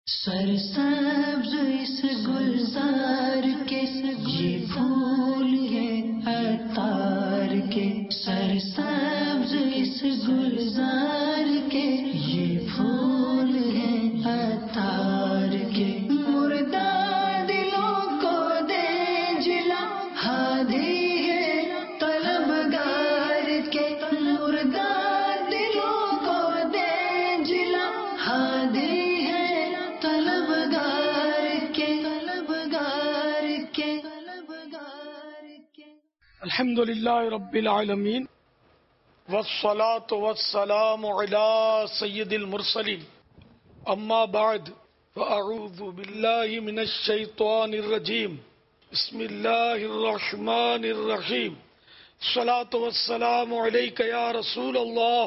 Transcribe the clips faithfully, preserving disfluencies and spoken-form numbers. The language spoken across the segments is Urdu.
سرسبز اس گلزار کے یہ پھول ہیں عطار کے، سرسبز اس گلزار کے یہ پھول ہیں عطار کے، مردہ دلوں کو دے جلا ہادی ہے طلبگار کے، مردہ دلوں کو دے جلا ہادی الحمد للہ رب العالمین والصلاة والسلام علی سید المرسلین، اما بعد فاعوذ باللہ من الشیطان الرجیم، بسم اللہ الرحمن الرحیم، الصلاة والسلام علیک یا رسول اللہ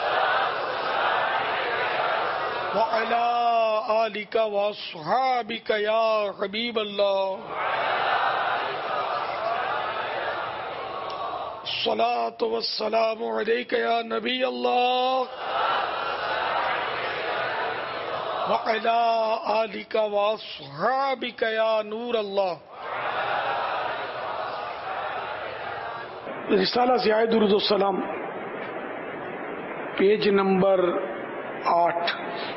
وعلی آلک واصحابک یا حبیب اللہ، الصلاة والسلام علیک یا نبی اللہ وعلی آلک واصحابک یا نور اللہ۔ رسالہ سیاہ درود السلام، پیج نمبر آٹھ،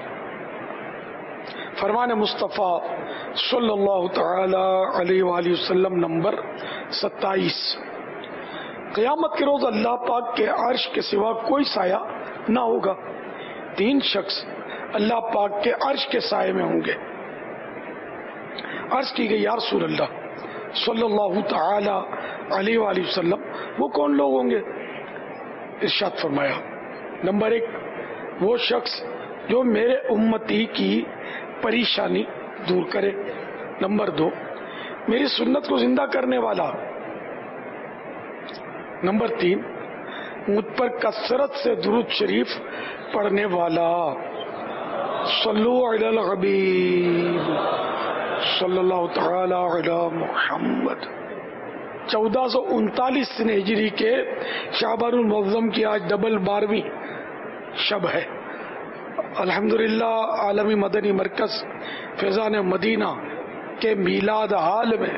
فرمان مصطفیٰ صلی اللہ تعالی علیہ وآلہ وسلم نمبر ستائیس۔ قیامت کے روز اللہ پاک کے عرش کے سوا کوئی سایہ نہ ہوگا، تین شخص اللہ پاک کے عرش کے سائے میں ہوں گے۔ عرض کی گئی یا رسول اللہ صلی اللہ تعالی علیہ وآلہ وسلم وہ کون لوگ ہوں گے؟ ارشاد فرمایا، نمبر ایک وہ شخص جو میرے امتی کی پریشانی دور کرے، نمبر دو میری سنت کو زندہ کرنے والا، نمبر تین مجھ پر کثرت سے درود شریف پڑھنے والا۔ صلو علی الحبیب صلی اللہ تعالی علی محمد۔ چودہ سو انتالیس ہجری کے شعبان المعظم کی آج ڈبل بارہویں شب ہے۔ الحمدللہ عالمی مدنی مرکز فیضان مدینہ کے میلاد حال میں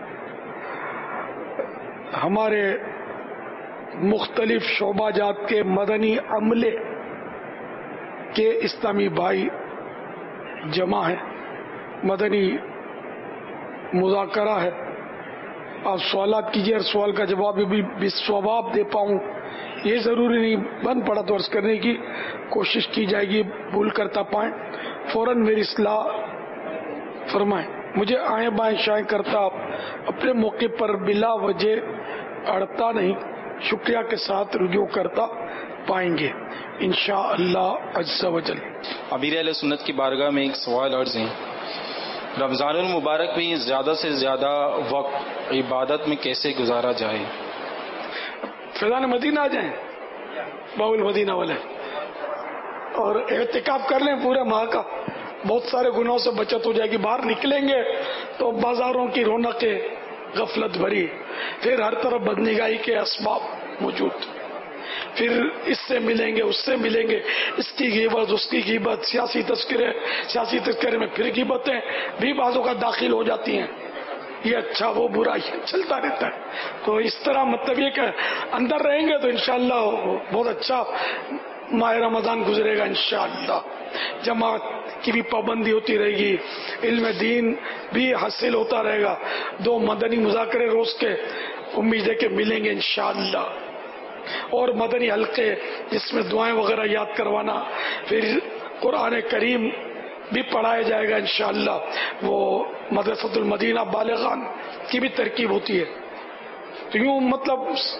ہمارے مختلف شعبہ جات کے مدنی عملے کے اسلامی بھائی جمع ہیں، مدنی مذاکرہ ہے۔ آپ سوالات کیجیے، ہر سوال کا جواب بھی بالصواب دے پاؤں یہ ضروری نہیں، بند پڑا تو عرض کرنے کی کوشش کی جائے گی، بھول کرتا پائیں فوراً میری اصلاح فرمائیں۔ مجھے آئیں بائیں شائیں کرتا اپنے موقع پر بلا وجہ اڑتا نہیں، شکریہ کے ساتھ رجوع کرتا پائیں گے انشاءاللہ عز و جل۔ امیر اہل سنت کی بارگاہ میں ایک سوال عرض ہے، رمضان المبارک میں زیادہ سے زیادہ وقت عبادت میں کیسے گزارا جائے؟ فیضان مدینہ آ جائیں باول مدینہ والے اور اعتکاف کر لیں پورے ماہ کا، بہت سارے گناہوں سے بچت ہو جائے گی۔ باہر نکلیں گے تو بازاروں کی رونقیں غفلت بھری، پھر ہر طرف بدنگاہی کے اسباب موجود، پھر اس سے ملیں گے اس سے ملیں گے، اس کی غیبت اس کی غیبت، سیاسی تذکرے سیاسی تذکرے میں پھر غیبتیں بھی بعضوں کا داخل ہو جاتی ہیں، یہ اچھا وہ برا یہ چلتا رہتا ہے۔ تو اس طرح مطلب یہ کہ اندر رہیں گے تو انشاءاللہ بہت اچھا ماہ رمضان گزرے گا انشاءاللہ۔ جماعت کی بھی پابندی ہوتی رہے گی، علم دین بھی حاصل ہوتا رہے گا، دو مدنی مذاکرے روز کے امید ہے کہ ملیں گے انشاءاللہ، اور مدنی حلقے جس میں دعائیں وغیرہ یاد کروانا، پھر قرآن کریم بھی پڑھایا جائے گا انشاءاللہ۔ وہ مدرسۃ المدینہ بالغان کی بھی ترکیب ہوتی ہے، تو یوں مطلب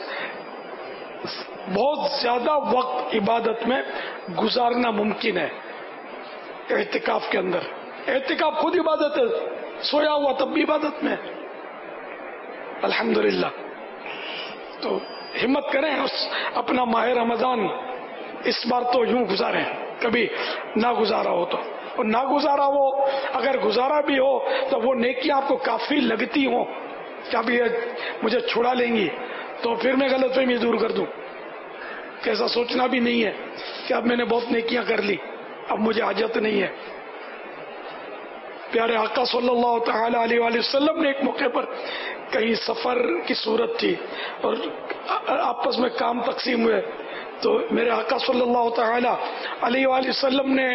بہت زیادہ وقت عبادت میں گزارنا ممکن ہے۔ اعتکاف کے اندر اعتکاف خود عبادت ہے، سویا ہوا تب بھی عبادت میں الحمدللہ۔ تو ہمت کریں اپنا ماہ رمضان اس بار تو یوں گزاریں، کبھی نہ گزارا ہو تو، اور نہ گزارا ہو اگر گزارا بھی ہو تو وہ نیکیاں آپ کو کافی لگتی ہوں کہ اب یہ مجھے چھڑا لیں گی تو پھر میں غلط فہمی دور کر دوں، کہ ایسا سوچنا بھی نہیں ہے کہ اب میں نے بہت نیکیاں کر لی اب مجھے حاجت نہیں ہے۔ پیارے آقا صلی اللہ تعالی علیہ وآلہ وسلم نے ایک موقع پر کہیں سفر کی صورت تھی اور آپس میں کام تقسیم ہوئے، تو میرے آقا صلی اللہ تعالی علیہ وآلہ وسلم نے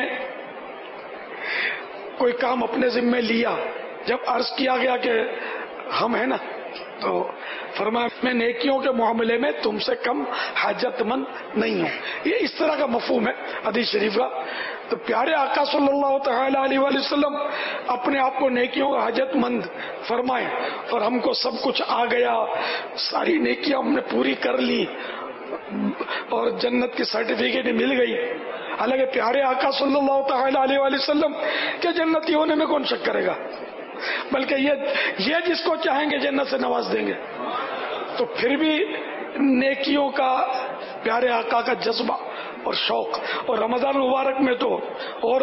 کوئی کام اپنے ذمہ لیا. جب عرض کیا گیا کہ ہم ہیں نا، تو فرمایا میں نیکیوں کے معاملے میں تم سے کم حاجت مند نہیں ہوں. یہ اس طرح کا مفہوم ہے حدیث شریف کا. تو پیارے آقا صلی اللہ تعالی علیہ وآلہ وسلم اپنے آپ کو نیکیوں کا حاجت مند فرمائیں اور ہم کو سب کچھ آ گیا، ساری نیکیاں ہم نے پوری کر لی اور جنت کی سرٹیفکیٹ مل گئی. حالانکہ پیارے آقا صلی اللہ تعالی علیہ وآلہ وسلم کے جنتی ہونے میں کون شک کرے گا، بلکہ یہ یہ جس کو چاہیں گے جنت سے نواز دیں گے. تو پھر بھی نیکیوں کا پیارے آقا کا جذبہ اور شوق، اور رمضان مبارک میں تو اور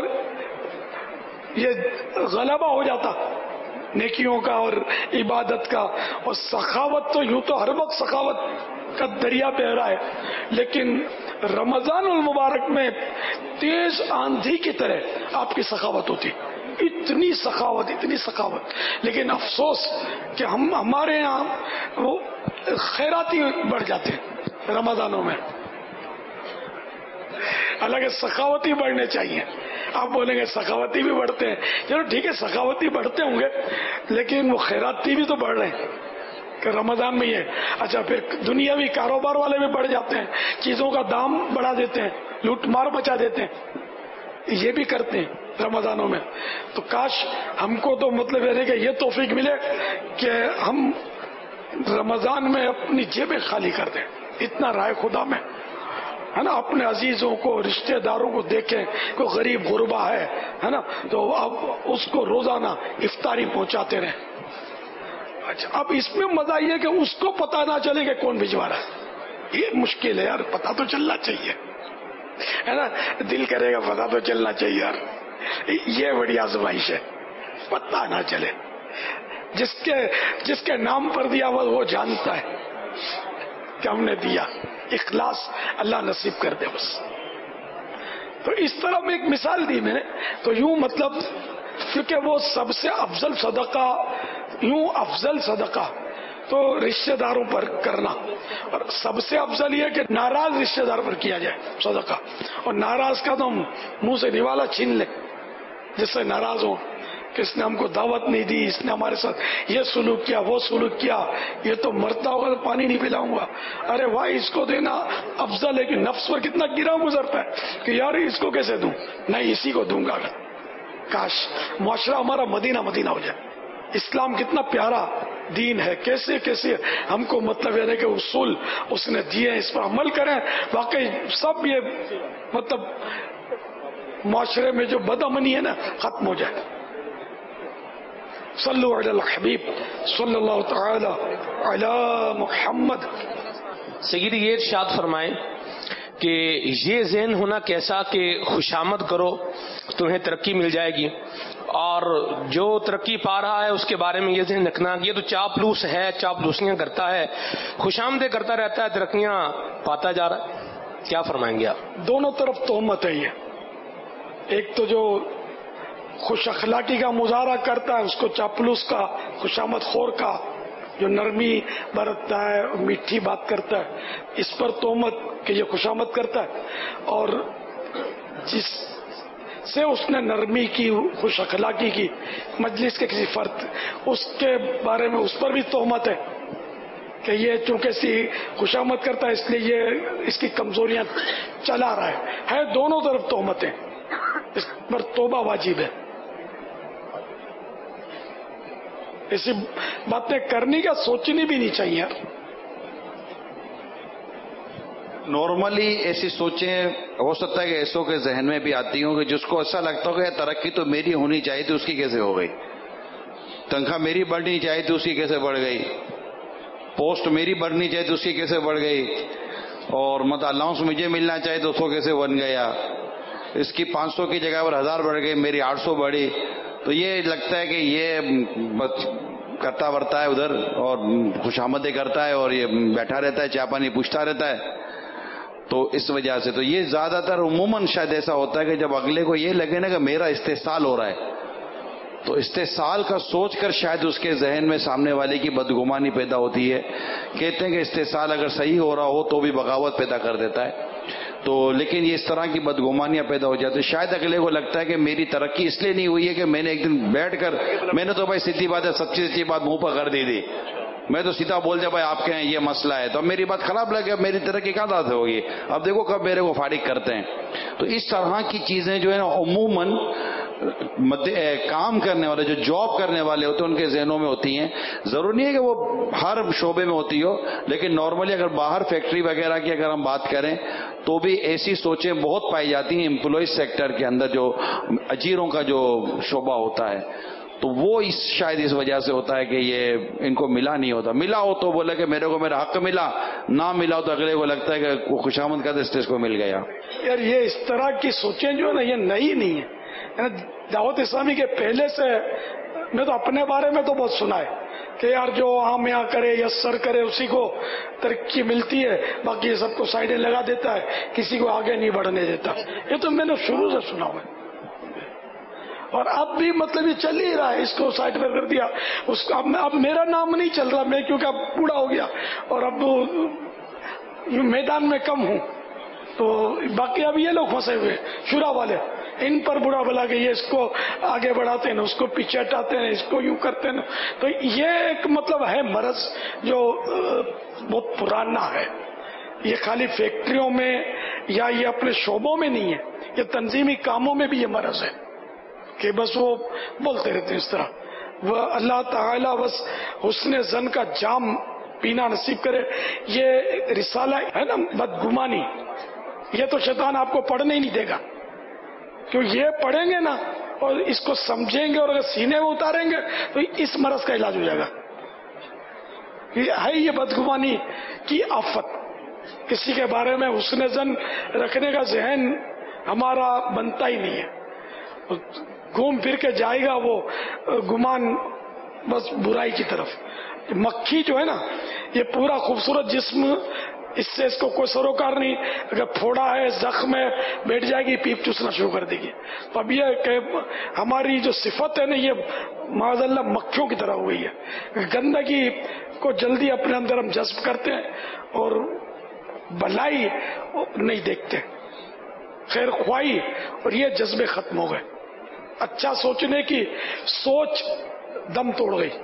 یہ غلبہ ہو جاتا نیکیوں کا اور عبادت کا. اور سخاوت تو یوں تو ہر وقت سخاوت کا دریا بہ رہا ہے، لیکن رمضان المبارک میں تیز آندھی کی طرح آپ کی سخاوت ہوتی، اتنی سخاوت اتنی سخاوت. لیکن افسوس کہ ہم ہمارے یہاں وہ خیراتی بڑھ جاتے ہیں رمضانوں میں، حالانکہ سخاوتی بڑھنے چاہیے. آپ بولیں گے سخاوتی بھی بڑھتے ہیں، چلو ٹھیک ہے سخاوتی بڑھتے ہوں گے، لیکن وہ خیراتی بھی تو بڑھ رہے ہیں کہ رمضان میں یہ. اچھا پھر دنیاوی کاروبار والے بھی بڑھ جاتے ہیں، چیزوں کا دام بڑھا دیتے ہیں، لوٹ مار مچا دیتے ہیں، یہ بھی کرتے ہیں رمضانوں میں. تو کاش ہم کو تو مطلب یہ ہے کہ یہ توفیق ملے کہ ہم رمضان میں اپنی جیبیں خالی کر دیں. اتنا رائے خدا میں ہے نا، اپنے عزیزوں کو رشتہ داروں کو دیکھیں، کوئی غریب غربا ہے ہے نا، تو اب اس کو روزانہ افطاری پہنچاتے رہیں. اچھا اب اس میں مزہ یہ کہ اس کو پتہ نہ چلے کہ کون بھجوا رہا ہے. یہ مشکل ہے یار، پتہ تو چلنا چاہیے ہے نا، دل کرے گا پتہ تو چلنا چاہیے یار. یہ بڑی آزمائش ہے، پتہ نہ چلے. جس کے جس کے نام پر دیا ہوا وہ جانتا ہے کہ ہم نے دیا. اخلاص اللہ نصیب کر دے بس. تو اس طرح میں ایک مثال دی میں نے، تو یوں مطلب کیونکہ وہ سب سے افضل صدقہ، یوں افضل صدقہ تو رشتہ داروں پر کرنا، اور سب سے افضل یہ کہ ناراض رشتہ دار پر کیا جائے صدقہ. اور ناراض کا تو ہم منہ سے نوالا چھین لیں جس سے ناراض ہوں کہ اس نے ہم کو دعوت نہیں دی، اس نے ہمارے ساتھ یہ سلوک کیا وہ سلوک کیا، یہ تو مرتا ہوگا تو پانی نہیں پلاؤں گا. ارے بھائی اس کو دینا افضل ہے کہ نفس پر کتنا گرا گزرتا ہے کہ یار اس کو کیسے دوں، نہیں اسی کو دوں گا. کاش معاشرہ ہمارا مدینہ مدینہ ہو جائے. اسلام کتنا پیارا دین ہے، کیسے کیسے ہم کو مطلب یہ ہے کہ اصول اس نے دیے، اس پر عمل کریں. واقعی سب یہ مطلب معاشرے میں جو بد امنی ہے نا ختم ہو جائے. صلو علی الحبیب صلی اللہ تعالی علی محمد. سیدی یہ ارشاد فرمائیں کہ یہ ذہن ہونا کیسا کہ خوشامد کرو تمہیں ترقی مل جائے گی، اور جو ترقی پا رہا ہے اس کے بارے میں یہ ذہن رکھنا کہ یہ تو چاپلوس ہے، چاپلوسیاں کرتا ہے، خوشامدیں کرتا رہتا ہے، ترقیاں پاتا جا رہا ہے. کیا فرمائیں گے آپ؟ دونوں طرف تہمت ہے. یہ ایک تو جو خوش اخلاقی کا مظاہرہ کرتا ہے اس کو چاپلوس کا، خوشامد خور کا، جو نرمی برتتا ہے میٹھی بات کرتا ہے، اس پر تہمت کہ یہ خوشامد کرتا ہے. اور جس سے اس نے نرمی کی، خوش اخلاقی کی، مجلس کے کسی فرد، اس کے بارے میں اس پر بھی تہمت ہے کہ یہ چونکہ سی خوشامد کرتا ہے اس لیے یہ اس کی کمزوریاں چلا رہا ہے. ہے دونوں طرف تہمتیں، اس پر توبہ واجب ہے. ایسی باتیں کرنی کا سوچنی بھی نہیں چاہیے. نارملی ایسی سوچیں ہو سکتا ہے کہ ایسوں کے ذہن میں بھی آتی ہوں کہ جس کو ایسا لگتا ہو کہ ترقی تو میری ہونی چاہیے تھی اس کی کیسے ہو گئی، تنخواہ میری بڑھنی چاہیے تھی اس کی کیسے بڑھ گئی، پوسٹ میری بڑھنی چاہیے تھی اس کی کیسے بڑھ گئی، اور مطلب الاؤنس مجھے ملنا چاہیے تو اس کو کیسے بن گیا، اس کی پانچ سو کی جگہ پر ہزار بڑھ گئی، میری آٹھ سو بڑھی. تو یہ لگتا ہے کہ یہ کرتا ورتا ہے ادھر اور خوشامدیں کرتا ہے اور یہ بیٹھا رہتا ہے، چائے پانی پوچھتا رہتا ہے. تو اس وجہ سے تو یہ زیادہ تر عموماً شاید ایسا ہوتا ہے کہ جب اگلے کو یہ لگے نا کہ میرا استحصال ہو رہا ہے تو استحصال کا سوچ کر شاید اس کے ذہن میں سامنے والے کی بدگمانی پیدا ہوتی ہے. کہتے ہیں کہ استحصال اگر صحیح ہو رہا ہو تو بھی بغاوت پیدا کر دیتا ہے. تو لیکن یہ اس طرح کی بدگمانیاں پیدا ہو جاتی ہیں. شاید اگلے کو لگتا ہے کہ میری ترقی اس لیے نہیں ہوئی ہے کہ میں نے ایک دن بیٹھ کر میں نے تو بھائی سیدھی بات ہے سچی سچی بات منہ پر کر دی تھی. میں تو سیدھا بول دیا بھائی آپ کے ہیں یہ مسئلہ ہے, تو اب میری بات خراب لگے, اب میری ترقی کہاں سے ہوگی, اب دیکھو کب میرے کو فارغ کرتے ہیں. تو اس طرح کی چیزیں جو ہے نا عموماً کام کرنے والے جو جاب کرنے والے ہوتے ہیں ان کے ذہنوں میں ہوتی ہیں. ضروری نہیں ہے کہ وہ ہر شعبے میں ہوتی ہو, لیکن نارملی اگر باہر فیکٹری وغیرہ کی اگر ہم بات کریں تو بھی ایسی سوچیں بہت پائی جاتی ہیں امپلائز سیکٹر کے اندر, جو اجیروں کا جو شعبہ ہوتا ہے. تو وہ اس شاید اس وجہ سے ہوتا ہے کہ یہ ان کو ملا نہیں ہوتا. ملا ہو تو بولے کہ میرے کو میرا حق ملا, نہ ملا ہو تو اگلے کو لگتا ہے کہ خوشامد کا دستیس کو مل گیا. یار یہ اس طرح کی سوچیں جو ہے نا یہ نئی نہیں ہے. دعوت اسلامی کے پہلے سے میں تو اپنے بارے میں تو بہت سنا ہے کہ یار جو ہم یہاں کرے یا سر کرے اسی کو ترقی ملتی ہے, باقی یہ سب کو سائڈیں لگا دیتا ہے, کسی کو آگے نہیں بڑھنے دیتا. یہ تو میں نے شروع سے سنا ہوا ہے, اور اب بھی مطلب یہ چل ہی رہا ہے. اس کو سائڈ پر کر دیا, اس کو اب, اب میرا نام نہیں چل رہا, میں کیونکہ اب بوڑھا ہو گیا اور اب میدان میں کم ہوں, تو باقی اب یہ لوگ پھنسے ہوئے شورا والے, ان پر برا بلا کہ یہ اس کو آگے بڑھاتے ہیں, اس کو پیچھے ہٹاتے ہیں, اس کو یوں کرتے ہیں. تو یہ ایک مطلب ہے مرض جو بہت پرانا ہے. یہ خالی فیکٹریوں میں یا یہ اپنے شعبوں میں نہیں ہے, یہ تنظیمی کاموں میں بھی یہ مرض ہے کہ بس وہ بولتے رہتے ہیں اس طرح. وہ اللہ تعالیٰ بس حسن زن کا جام پینا نصیب کرے. یہ رسالہ ہے نا بدگمانی, یہ تو شیطان آپ کو پڑھنے ہی نہیں دے گا, کیوں یہ پڑھیں گے نا اور اس کو سمجھیں گے اور اگر سینے میں اتاریں گے تو اس مرض کا علاج ہو جائے گا. یہ ہے یہ بدگمانی کی آفت. کسی کے بارے میں حسن زن رکھنے کا ذہن ہمارا بنتا ہی نہیں ہے, گھوم پھر کے جائے گا وہ گمان بس برائی کی طرف. مکھی جو ہے نا یہ پورا خوبصورت جسم, اس سے اس کو کوئی سروکار نہیں, اگر پھوڑا ہے زخم ہے بیٹھ جائے گی پیپ چوسنا شروع کر دے گی. تو اب یہ کہ ہماری جو صفت ہے نا یہ معاذ اللہ مکھیوں کی طرح ہوئی ہے. گندگی کو جلدی اپنے اندر ہم جذب کرتے ہیں اور بھلائی نہیں دیکھتے, خیر خواہی, اور یہ جذبے ختم ہو گئے. اچھا سوچنے کی سوچ دم توڑ گئی.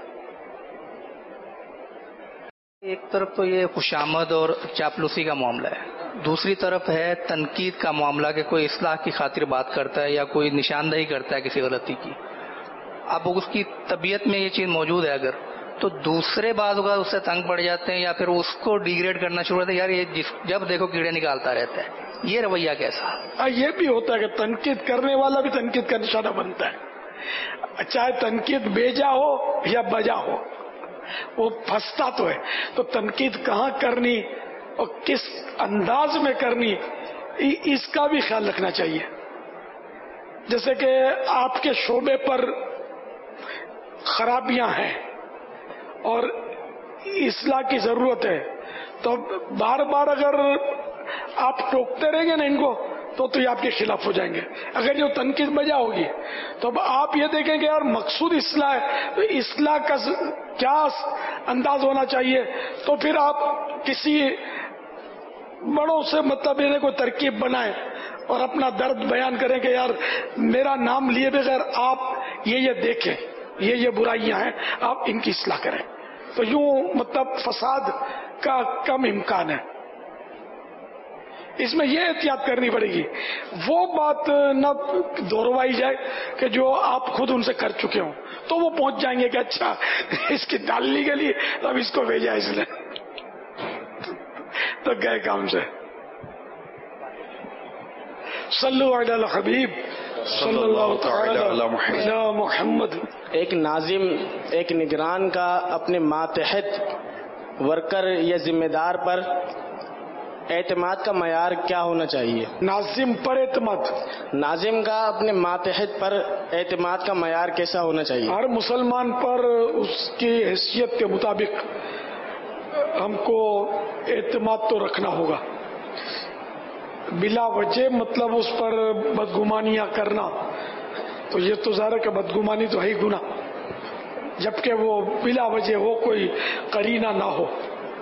ایک طرف تو یہ خوشامد اور چاپلوسی کا معاملہ ہے, دوسری طرف ہے تنقید کا معاملہ کہ کوئی اصلاح کی خاطر بات کرتا ہے یا کوئی نشاندہی کرتا ہے کسی غلطی کی. اب اس کی طبیعت میں یہ چیز موجود ہے اگر, تو دوسرے بعض اوقات اس سے تنگ پڑ جاتے ہیں یا پھر اس کو ڈیگریڈ کرنا شروع ہوتا ہے, یار یہ جس جب دیکھو کیڑے نکالتا رہتا ہے. یہ رویہ کیسا؟ یہ بھی ہوتا ہے کہ تنقید کرنے والا بھی تنقید کا نشانہ بنتا ہے, چاہے تنقید بیجا ہو یا بجا ہو, وہ پھنستا تو ہے. تو تنقید کہاں کرنی اور کس انداز میں کرنی اس کا بھی خیال رکھنا چاہیے. جیسے کہ آپ کے شعبے پر خرابیاں ہیں اور اصلاح کی ضرورت ہے, تو بار بار اگر آپ ٹوکتے رہیں گے نا ان کو تو تو یہ آپ کے خلاف ہو جائیں گے. اگر جو تنقید بجا ہوگی تو اب آپ یہ دیکھیں گے یار مقصود اصلاح ہے, تو اصلاح کا کیا انداز ہونا چاہیے. تو پھر آپ کسی بڑوں سے مطلب یہ کوئی ترکیب بنائیں اور اپنا درد بیان کریں کہ یار میرا نام لیے بغیر آپ یہ یہ دیکھیں, یہ یہ برائیاں ہیں, آپ ان کی اصلاح کریں. تو یوں مطلب فساد کا کم امکان ہے. اس میں یہ احتیاط کرنی پڑے گی وہ بات نہ دہروائی جائے کہ جو آپ خود ان سے کر چکے ہوں, تو وہ پہنچ جائیں گے کہ اچھا اس کی ڈالنے کے لیے اب اس کو بھیجا اس نے, تو گئے کام سے. صلو علی الحبیب صلی اللہ تعالی علی محمد. ایک ناظم ایک نگران کا اپنے ماتحت ورکر یا ذمہ دار پر اعتماد کا معیار کیا ہونا چاہیے؟ ناظم پر اعتماد, ناظم کا اپنے ماتحت پر اعتماد کا معیار کیسا ہونا چاہیے؟ ہر مسلمان پر اس کی حیثیت کے مطابق ہم کو اعتماد تو رکھنا ہوگا. بلا وجہ مطلب اس پر بدگمانیاں کرنا تو یہ تو ظاہر ہے کہ بدگمانی تو ہے ہی گناہ، جبکہ وہ بلا وجہ ہو، کوئی قرینہ نہ ہو۔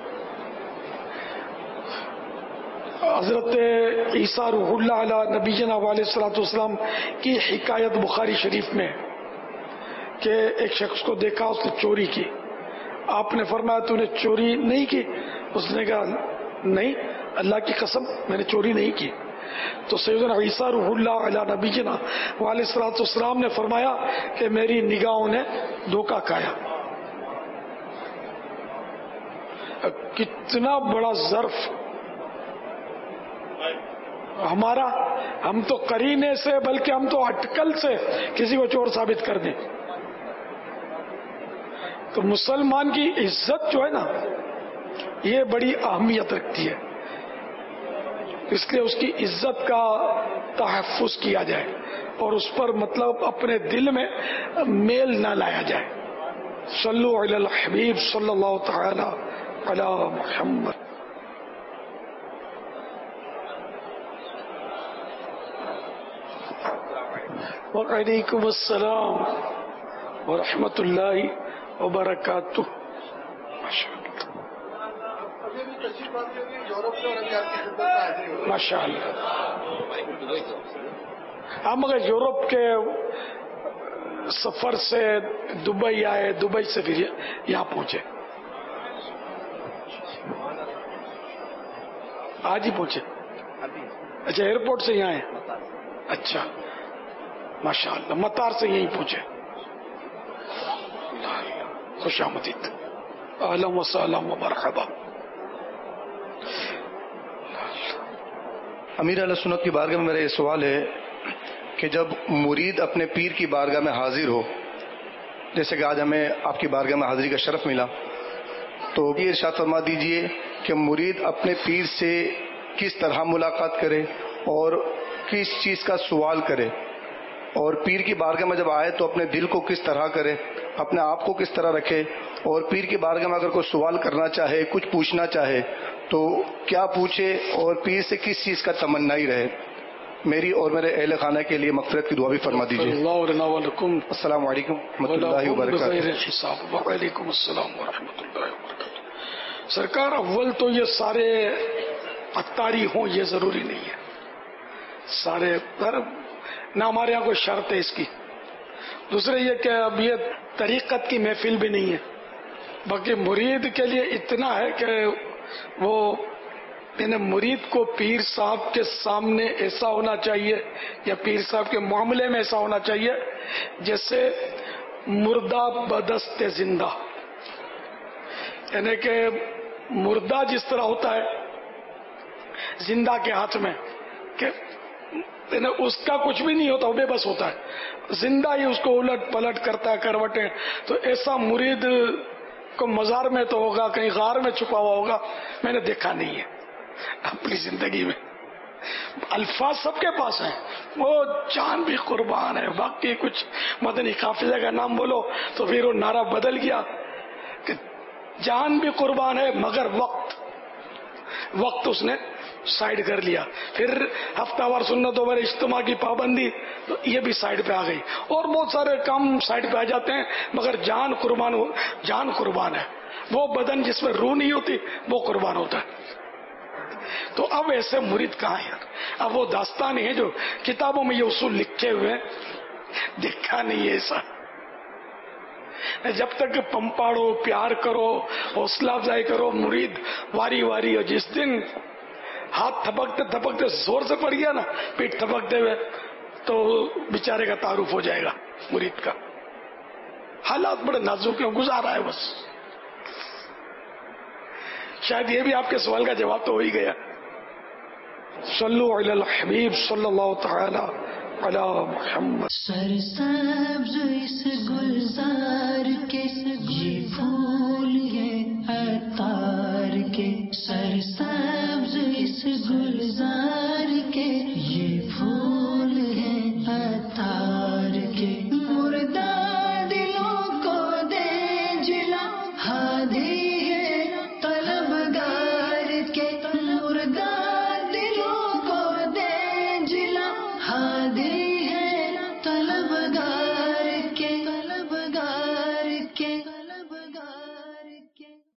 حضرت عیسیٰ روح اللہ علیہ نبینا علیہ الصلوۃ والسلام کی حکایت بخاری شریف میں کہ ایک شخص کو دیکھا، اس نے چوری کی، آپ نے فرمایا تو نے چوری نہیں کی؟ اس نے کہا نہیں، اللہ کی قسم میں نے چوری نہیں کی۔ تو سیدنا عیسیٰ روح اللہ علیہ نبینا علیہ الصلوۃ والسلام نے فرمایا کہ میری نگاہوں نے دھوکہ کھایا۔ کتنا بڑا ظرف ہمارا، ہم تو قرینے سے بلکہ ہم تو اٹکل سے کسی کو چور ثابت کر دیں۔ تو مسلمان کی عزت جو ہے نا یہ بڑی اہمیت رکھتی ہے، اس لیے اس کی عزت کا تحفظ کیا جائے اور اس پر مطلب اپنے دل میں میل نہ لایا جائے۔ صلو علی الحبیب صلی اللہ تعالی علی محمد۔ وعلیکم السلام ورحمۃ اللہ وبرکاتہ۔ ماشاء اللہ، ہم اگر یورپ کے سفر سے دبئی آئے، دبئی سے پھر یہاں پہنچے، آج ہی پہنچے؟ اچھا، ایئرپورٹ سے یہاں آئے؟ اچھا ماشاء اللہ، مطار سے یہیں پہنچے، خوش آمدید، اہلا و سہلا و مرحبا۔ امیر علیہ سنت کی بارگاہ میں میرا یہ سوال ہے کہ جب مرید اپنے پیر کی بارگاہ میں حاضر ہو، جیسے کہ آج ہمیں آپ کی بارگاہ میں حاضری کا شرف ملا، تو یہ ارشاد فرما دیجئے کہ مرید اپنے پیر سے کس طرح ملاقات کرے اور کس چیز کا سوال کرے، اور پیر کی بارگاہ میں جب آئے تو اپنے دل کو کس طرح کرے، اپنے آپ کو کس طرح رکھے، اور پیر کی بارگاہ میں اگر کوئی سوال کرنا چاہے، کچھ پوچھنا چاہے تو کیا پوچھے، اور پیر سے کس چیز کا تمنا ہی رہے۔ میری اور میرے اہل خانہ کے لیے مغفرت کی دعا بھی فرما دیجیے۔ السلام علیکم ورحمۃ اللہ وبرکاتہ۔ وعلیکم السلام ورحمۃ اللہ وبرکاتہ۔ سرکار، اول تو یہ سارے عطاری ہوں یہ ضروری نہیں ہے، سارے نہ ہمارے یہاں کوئی شرط ہے اس کی۔ دوسرے یہ کہ اب یہ طریقت کی محفل بھی نہیں ہے، باقی مرید کے لیے اتنا ہے کہ وہ یعنی مرید کو پیر صاحب کے سامنے ایسا ہونا چاہیے یا پیر صاحب کے معاملے میں ایسا ہونا چاہیے جیسے مردہ بدست زندہ، یعنی کہ مردہ جس طرح ہوتا ہے زندہ کے ہاتھ میں کہ یعنی اس کا کچھ بھی نہیں ہوتا، وہ بے بس ہوتا ہے، زندہ ہی اس کو الٹ پلٹ کرتا ہے کروٹیں، تو ایسا مرید کو مزار میں تو ہوگا، کہیں غار میں چھپا ہوا ہوگا، میں نے دیکھا نہیں ہے اپنی زندگی میں۔ الفاظ سب کے پاس ہیں، وہ جان بھی قربان ہے، باقی کچھ مدنی قافلے کا نام بولو تو پھر وہ نعرہ بدل گیا کہ جان بھی قربان ہے مگر وقت وقت اس نے سائڈ کر لیا، پھر ہفتہ وار سنتوں پر اجتماع کی پابندی تو یہ بھی سائڈ پہ آ گئی، اور بہت سارے کام سائڈ پہ آ جاتے ہیں، مگر جان قربان جان قربان ہے، وہ بدن جس میں روح نہیں ہوتی وہ قربان ہوتا ہے۔ تو اب ایسے مرید کہاں ہیں؟ اب وہ داستان ہے جو کتابوں میں یہ اصول لکھے ہوئے دیکھا نہیں ہے ایسا۔ جب تک پمپاڑو، پیار کرو، حوصلہ افزائی کرو، مرید واری واری، اور جس دن ہاتھ تھپکتے تھپکتے زور سے پڑ گیا نا، پیٹ تھپکتے ہوئے، تو بیچارے کا تعارف ہو جائے گا مرید کا۔ حالات بڑے نازک ہیں، گزارا ہے بس۔ شاید یہ بھی آپ کے سوال کا جواب تو ہو ہی گیا۔ صلو علی الحبیب صلی اللہ تعالی علی محمد۔ سرسبز اس گلزار کے یہ پھول